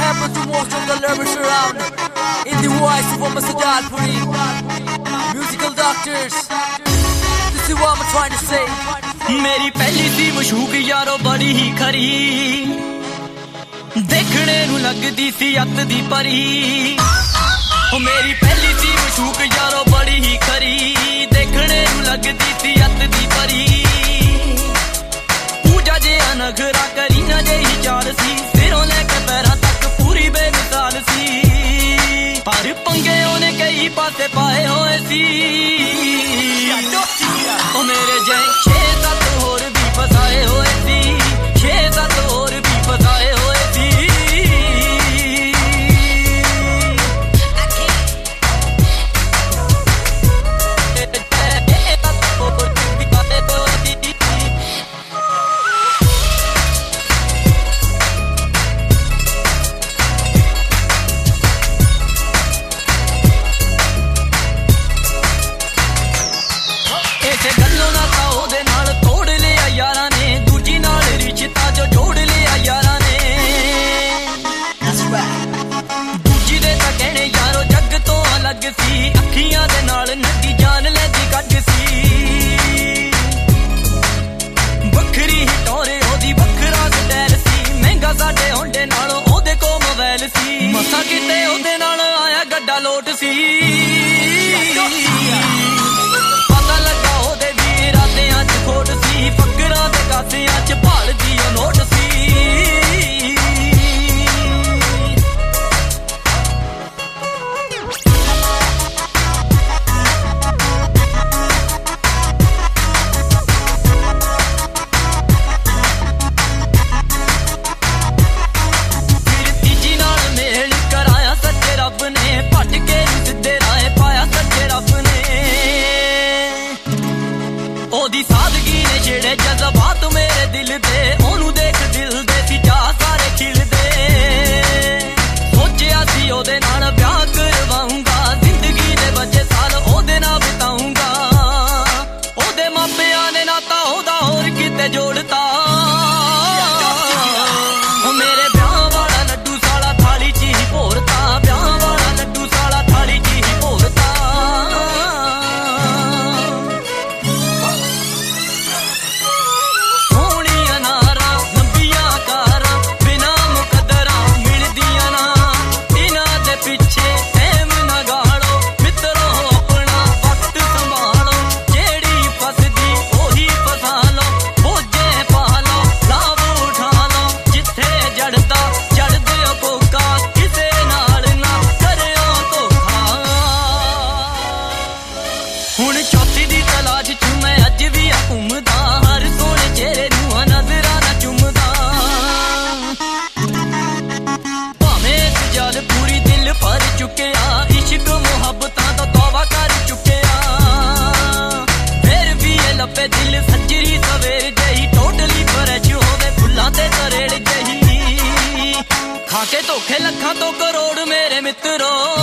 happen to most of the lovers around. In the voice of Mr. Jalpuri, musical doctors. This is what I'm trying to say. मेरी पहली सी मशूक यारो बड़ी ही खरी, देखने नू लगदी सी अत दी परी। मेरी पहली सी मशूक यारो बड़ी ही खरी, देखने नू लगदी सी अत दी परी। पूजा जे नखरा करी ना जे ही चाल सी, सिरों लेके पैरां तक पूरी बेमिसाल सी। पर पंगे ओने कई पासे पाए होए सी, ओ मेरे जय 6-7 होर भी फसाए होए सी, 6-7 होर भी फसाए होए सी। अखियां दे नाल नदी जान लेदी कट सी, बखरी ही टोरे ओदी बखरा स्टाइल सी। महंगा साडे होंडे नालों ओदे को मोबाइल सी, मसा किते ओदे नाल आया गड्डा लोट सी। पता लगा ओदे भी इरादियां च खोट सी, फकरां ते कासियां च भालदी ओ नोट सी। ओदी सादगी ने छेड़े जज्बात मेरे दिल दे, ओनू देख दिल दे सी चाह सारे खिलदे। सोचिया सी ओदे नाल ब्याह करवाऊंगा, जिंदगी दे बचे साल ओदे नाल बिताऊंगा। ओदे मापियां ने नाता ओदा होर किते जोड़ता, ओ मेरे ब्याह वाला लड्डू साला थाली च ही भोरता, ब्याह वाला लड्डू साला थाली च ही भोरता। हुण चौथी दी तलाश च मैं अज भी घूमदा, हर सोहणे चेहरे नू नजरां ना चुमदा। भावें जल पूरी दिल भर चुकिया, इश्क मुहब्बतां दा तौबा कर चुकिया। फिर भी ये लब्बे दिल सजरी सवेर जही, टोटली फ्रैश होवे फुल्लां ते तरेड़ जही। खा के धोखे लखां तो करोड़ मेरे मित्रो।